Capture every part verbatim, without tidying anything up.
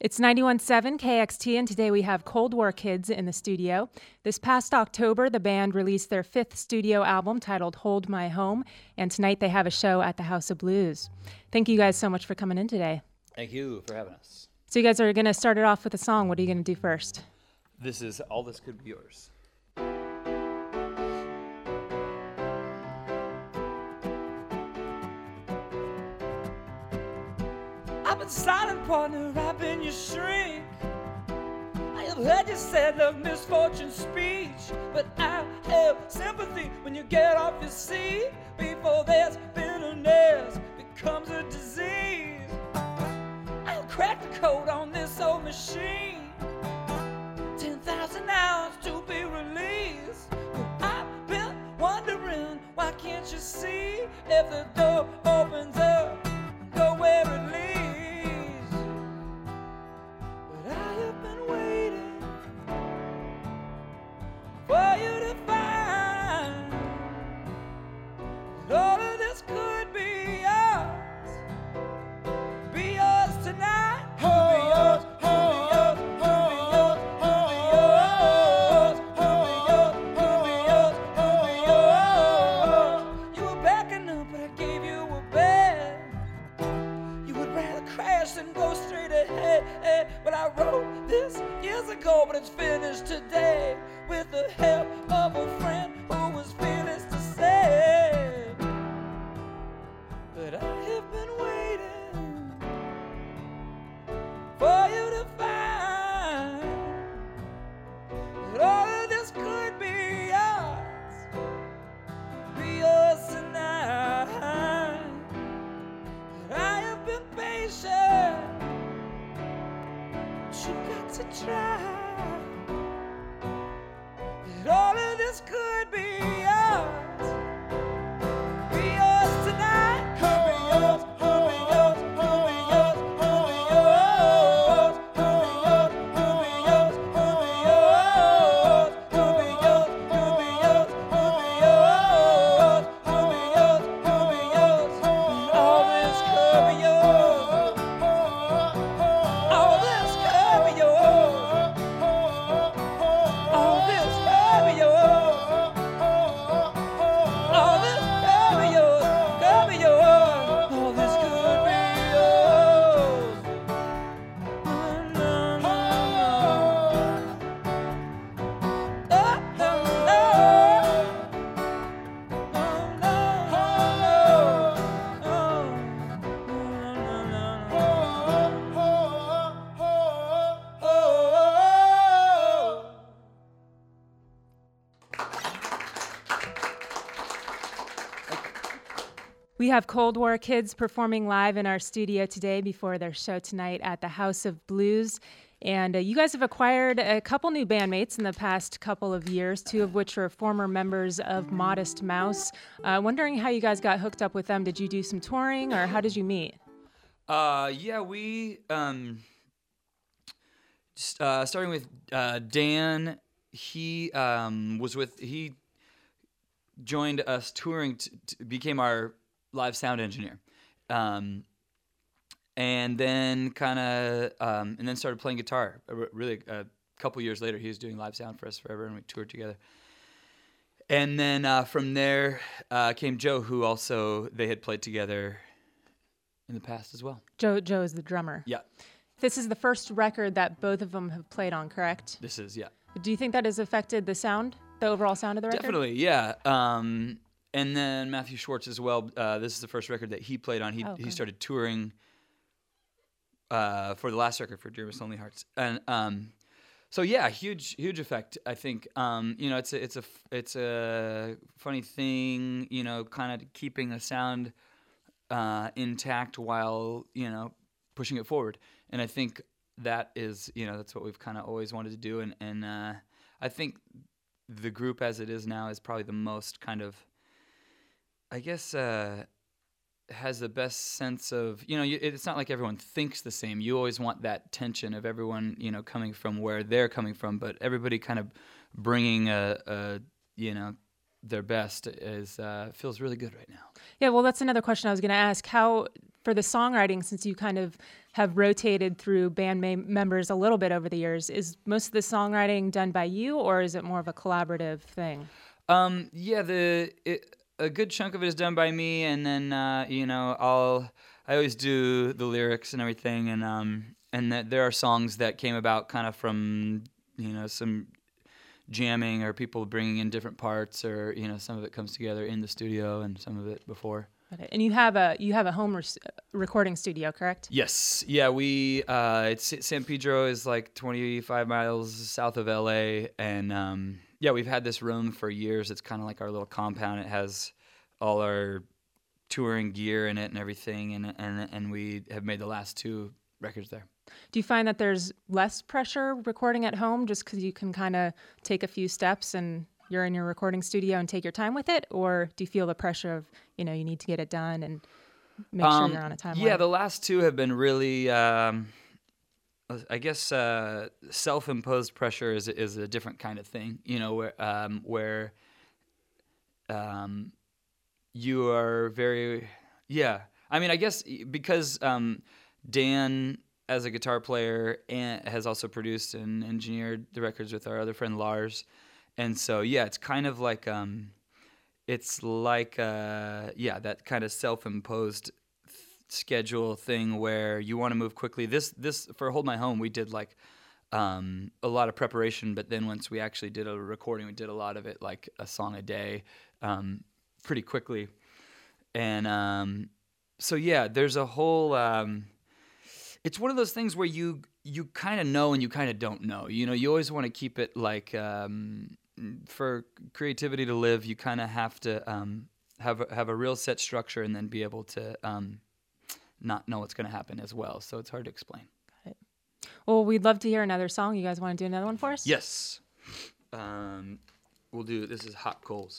It's ninety-one point seven K X T, and today we have Cold War Kids in the studio. This past October, the band released their fifth studio album titled Hold My Home, and tonight they have a show at the House of Blues. Thank you guys so much for coming in today. Thank you for having us. So you guys are going to start it off with a song. What are you going to do first? This is All This Could Be Yours. I've been silent partner, I've been your shrink. I have heard you say love misfortune speech, but I have sympathy when you get off your seat before there's bitterness becomes a disease. I'll crack the code on this old machine. Ten thousand hours to be released. But I've been wondering, why can't you see if the door opens up, go where it leads? For you to find that all of this could be yours, be yours tonight. Could be yours, could be yours, could be yours, could be yours, could be yours, could be yours, could be yours. You were backing up, but I gave you a bed. You would rather crash than go straight ahead. But I wrote this years ago, but it's finished today, with the help of a friend who was fearless to say. But I have been waiting for you to find that all of this could be yours, be yours tonight. But I have been patient, but you got to try. All of this could be yours, be yours tonight. Could be yours, could be yours, could be yours, could be yours, could be yours, could be yours, could be yours, could be yours, could be yours, could be yours, could be yours, could be yours. All this could be yours. All this could be yours. All this could be yours. All this could be yours. Could be yours. All this could be yours. No, no, no, no. Oh, no, no. Oh, no, no. Oh, no, no, no. We have Cold War Kids performing live in our studio today before their show tonight at the House of Blues. And uh, you guys have acquired a couple new bandmates in the past couple of years, two of which are former members of Modest Mouse. Uh, wondering how you guys got hooked up with them. Did you do some touring, or how did you meet? Uh, yeah, we, um, just, uh, starting with uh, Dan, he um, was with, he joined us touring, t- t- became our live sound engineer. Um, and then kind of, um, and then started playing guitar. R- really, a couple years later, he was doing live sound for us forever, and we toured together. And then uh, from there uh, came Joe, who also, they had played together in the past as well. Joe, Joe is the drummer. Yeah, This is the first record that both of them have played on, correct? this is, yeah. Do you think that has affected the sound, the overall sound of the record? Definitely, yeah. Um, and then Matthew Schwartz as well. Uh, this is the first record that he played on. He Oh, he okay. started touring uh, for the last record for Dear Miss Lonely Hearts, and um, so yeah, huge huge effect. I think um, you know it's a it's a f- it's a funny thing, you know, kind of keeping the sound uh, intact while you know pushing it forward. And I think that is you know that's what we've kind of always wanted to do. And and uh, I think the group as it is now is probably the most kind of I guess uh, has the best sense of, you know, you, it's not like everyone thinks the same. You always want that tension of everyone, you know, coming from where they're coming from, but everybody kind of bringing a, a you know, their best is uh, feels really good right now. Yeah, well, that's another question I was going to ask. How, for the songwriting, since you kind of have rotated through band ma- members a little bit over the years. Is most of the songwriting done by you, or is it more of a collaborative thing? Um, yeah, the it, a good chunk of it is done by me, and then uh, you know I'll I always do the lyrics and everything, and um and that there are songs that came about kind of from you know some jamming or people bringing in different parts, or you know some of it comes together in the studio and some of it before. And you have a you have a home re- recording studio, correct? Yes, yeah, we uh, it's San Pedro is like twenty-five miles south of L A, and um, yeah, we've had this room for years. It's kind of like our little compound. It has all our touring gear in it and everything, and and and we have made the last two records there. Do you find that there's less pressure recording at home just because you can kind of take a few steps and you're in your recording studio and take your time with it, or do you feel the pressure of, you know, you need to get it done and make um, sure you're on a timeline? Yeah, the last two have been really, um, I guess, uh, self-imposed pressure is is a different kind of thing, you know, where um, where um, you are very, yeah. I mean, I guess because um, Dan, as a guitar player, and has also produced and engineered the records with our other friend Lars. And so, yeah, it's kind of like, um, it's like, uh, yeah, that kind of self-imposed th- schedule thing where you want to move quickly. This, this for Hold My Home, we did like um, a lot of preparation, but then once we actually did a recording, we did a lot of it, like a song a day, um, pretty quickly. And um, so, yeah, there's a whole, um, it's one of those things where you you kind of know and you kind of don't know. You know, you always want to keep it like, um, for creativity to live, you kind of have to um, have a, have a real set structure and then be able to um, not know what's going to happen as well. So it's hard to explain. Got it. Well, we'd love to hear another song. You guys want to do another one for us? Yes. Um, we'll do, this is Hot Coals.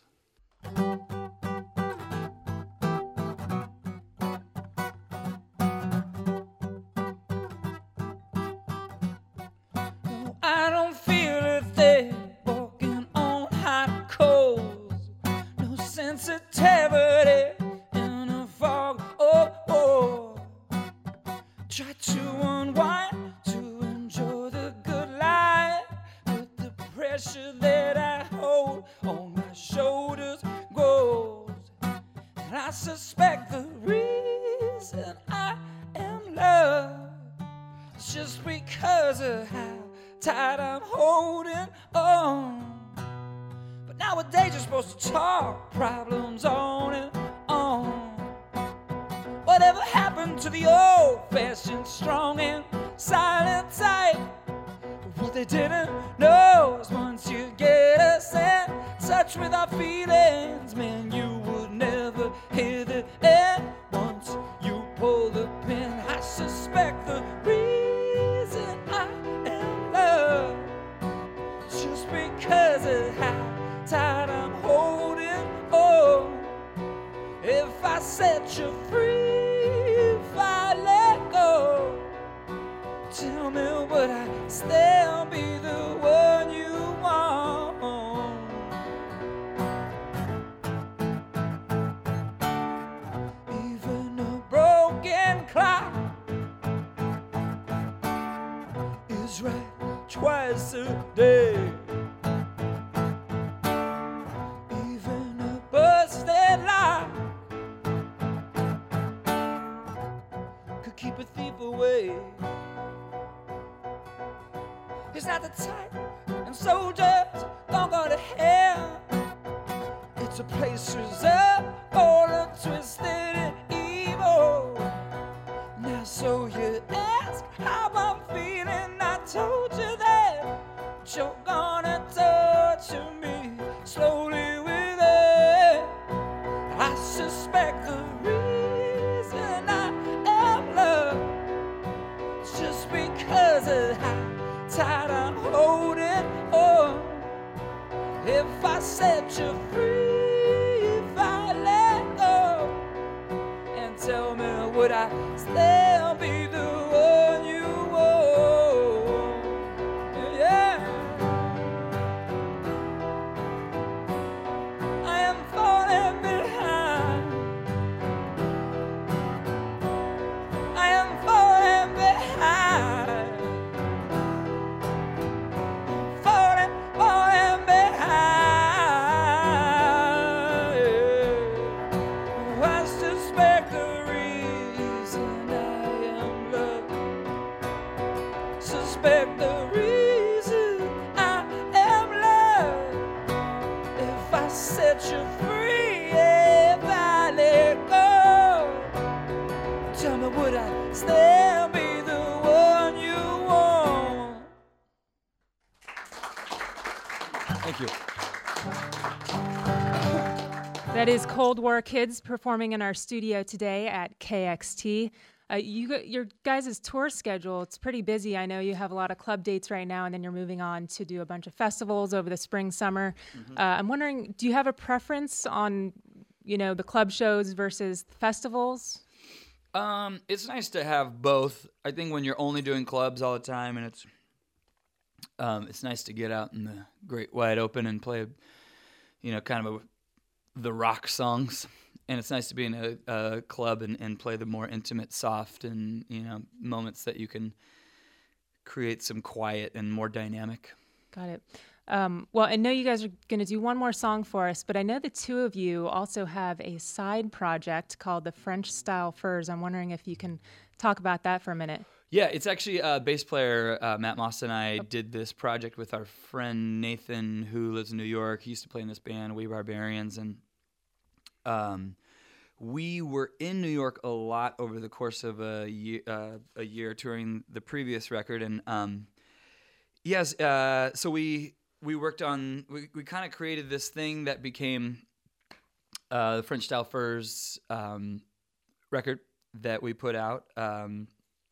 I don't feel a thing walking on hot coals. No sensitivity in a fog. Oh, oh. Try to unwind, to enjoy the good life, but the pressure that I hold on my shoulders grows. And I suspect the reason I am loved is just because of how tight I'm holding on. But nowadays you're supposed to talk problems on and on. Whatever happened to the old-fashioned strong and silent type? But what they didn't know is once you get us in touch with our feelings, man, you would never hear the end. Once you pull the pin, I suspect the reason I am loved just because of how tight I'm holding on. If I set you free, if I let go, tell me would I still be the one you want? Even a broken clock is right twice a day. Even a busted lock could keep a thief away. It's not the type, and soldiers don't go to hell. It's a place reserved for the twisted and evil. Now so you ask how I'm feeling, I told you that, but you're gonna torture me slowly with it. I suspect the reason I am loved is just because of how tight I'm holding on. If I set you free, if I let go, and tell me would I still be the one you want? Yeah, I am falling behind. I am falling behind. suspect the reason I am loved. If I set you free, if I let go, tell me, would I still be the one you want? Thank you. That is Cold War Kids performing in our studio today at K X T. Uh, you, got- your guys' tour schedule, it's pretty busy. I know you have a lot of club dates right now, and then you're moving on to do a bunch of festivals over the spring, summer. Mm-hmm. Uh, I'm wondering, do you have a preference on, you know, the club shows versus festivals? Um, it's nice to have both. I think when you're only doing clubs all the time, and it's um, it's nice to get out in the great wide open and play, you know, kind of a, the rock songs. And it's nice to be in a, a club and, and play the more intimate, soft, and, you know, moments that you can create some quiet and more dynamic. Got it. Um, well, I know you guys are going to do one more song for us, but I know the two of you also have a side project called the French Style Furs. I'm wondering if you can talk about that for a minute. Yeah, it's actually uh, bass player uh, Matt Moss and I did this project with our friend Nathan, who lives in New York. He used to play in this band, We Barbarians, and um, we were in New York a lot over the course of a year, uh, a year touring the previous record, and um, yes, uh, so we we worked on we, we kind of created this thing that became uh, the French Style Furs um, record that we put out. Um,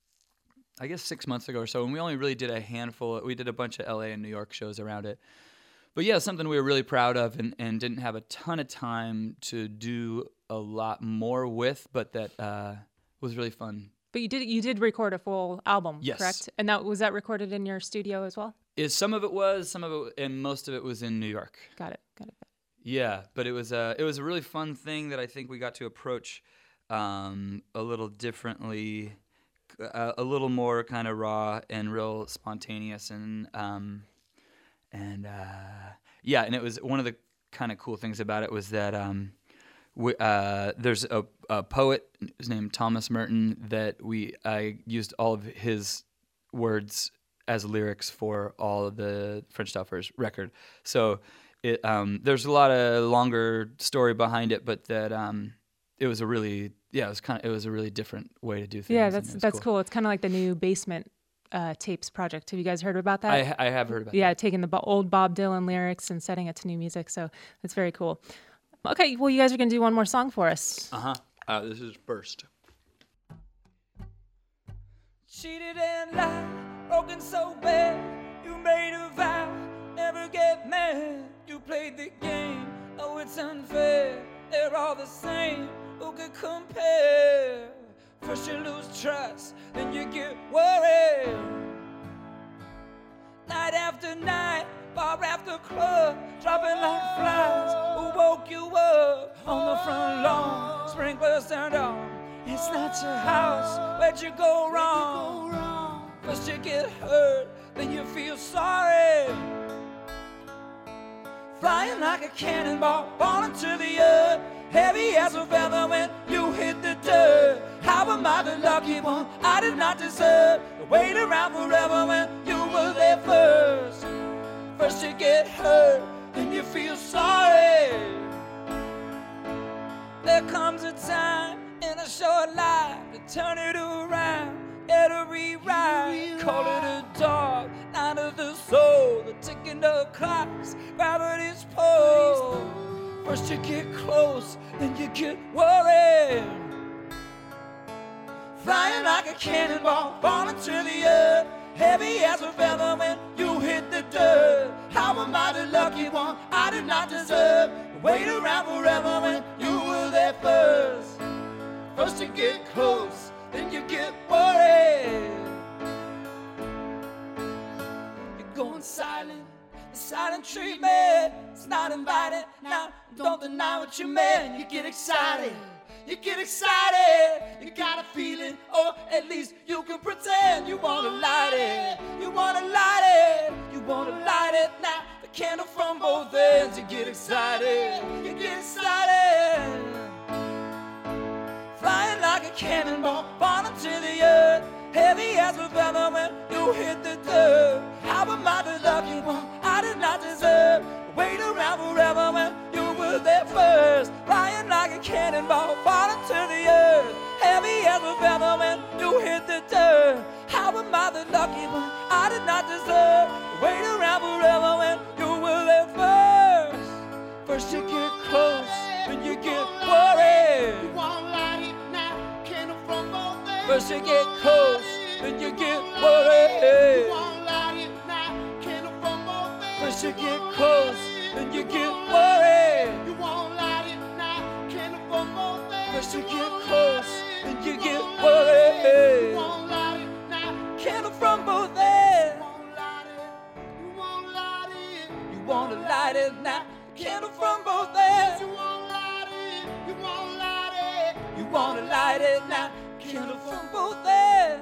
I guess six months ago or so, and we only really did a handful. We did a bunch of L A and New York shows around it. But yeah, something we were really proud of and, and didn't have a ton of time to do a lot more with, but that uh, was really fun. But you did you did record a full album, Yes. correct? And that was that recorded in your studio as well? Is some of it was, some of it, and most of it was in New York. Got it, got it. Yeah, but it was a it was a really fun thing that I think we got to approach um, a little differently. A, a little more kind of raw and real spontaneous, and um, and uh, yeah, and it was one of the kind of cool things about it was that um, we, uh, there's a, a poet, his name Thomas Merton, that we I used all of his words as lyrics for all of the French Style Furs record. So it um, there's a lot of longer story behind it, but that um, it was a really Yeah, it was kind of. It was a really different way to do things. Yeah, that's that's cool. cool. It's kind of like the new Basement uh, Tapes project. Have you guys heard about that? I, I have heard about. Yeah, that. taking the bo- old Bob Dylan lyrics and setting it to new music. So that's very cool. Okay, well, you guys are gonna do one more song for us. Uh-huh. Uh This is Burst. Cheated and lied, broken so bad. You made a vow, never get mad. You played the game, oh it's unfair. They're all the same, who could compare? First you lose trust, then you get worried. Night after night, bar after club, dropping like flies. Who woke you up on the front lawn? Sprinklers turned on. It's not your house, where'd you go wrong? First you get hurt, then you feel sorry. Flying like a cannonball, falling to the earth. Heavy as a feather when you hit the dirt. How am I the lucky one I did not deserve to wait around forever when you were there first? First you get hurt, then you feel sorry. There comes a time in a short life to turn it around, get a rewrite. Call it a dark night of the soul, the ticking of clocks, gravity's pull. First you get close, then you get worried. Flying like a cannonball, falling to the earth. Heavy as a feather when you hit the dirt. How am I the lucky one I did not deserve to wait around forever when you were there first? First you get close, then you get worried. You're going silent. Silent treatment, it's not invited. Now, don't deny what you meant. You get excited, you get excited. You got a feeling, or at least you can pretend. You wanna light it, you wanna light it, you wanna light it. Now, the candle from both ends. You get excited, you get excited. Flying like a cannonball, falling to the earth. Heavy as a feather when you hit the dirt. I did not deserve to wait around forever when you were there first. First you get close, then you get worried. First you get close, then you get worried. First you get close, then you get worried. First you get close, then you get worried. Candle from both ends. You wanna light it now. Candle from both ends. You wanna light it. You wanna light it. You wanna light it now. Candle from both ends.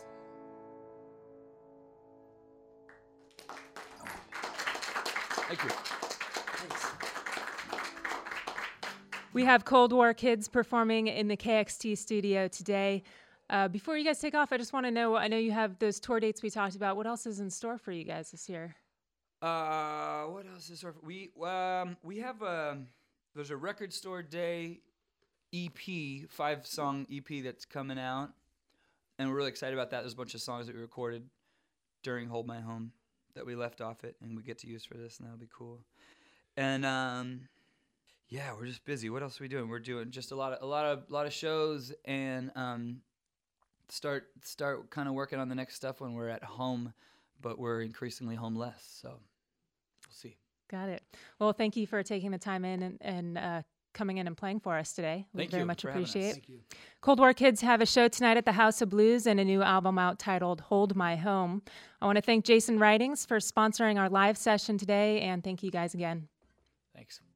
Thank you. We have Cold War Kids performing in the K X T studio today. Uh, before you guys take off, I just want to know, I know you have those tour dates we talked about. What else is in store for you guys this year? Uh, what else is there? We um we have a there's a record store day E P, five song E P that's coming out, and we're really excited about that. There's a bunch of songs that we recorded during Hold My Home that we left off it, and we get to use for this, and that'll be cool. And um, yeah, we're just busy. What else are we doing? We're doing just a lot of a lot of lot of shows, and um, start start kind of working on the next stuff when we're at home. But we're increasingly homeless, so we'll see. Got it. Well, thank you for taking the time in and, and uh, coming in and playing for us today. We Thank very you much for having appreciate us. it. Thank you. Cold War Kids have a show tonight at the House of Blues and a new album out titled Hold My Home. I want to thank Jason Writings for sponsoring our live session today, and thank you guys again. Thanks.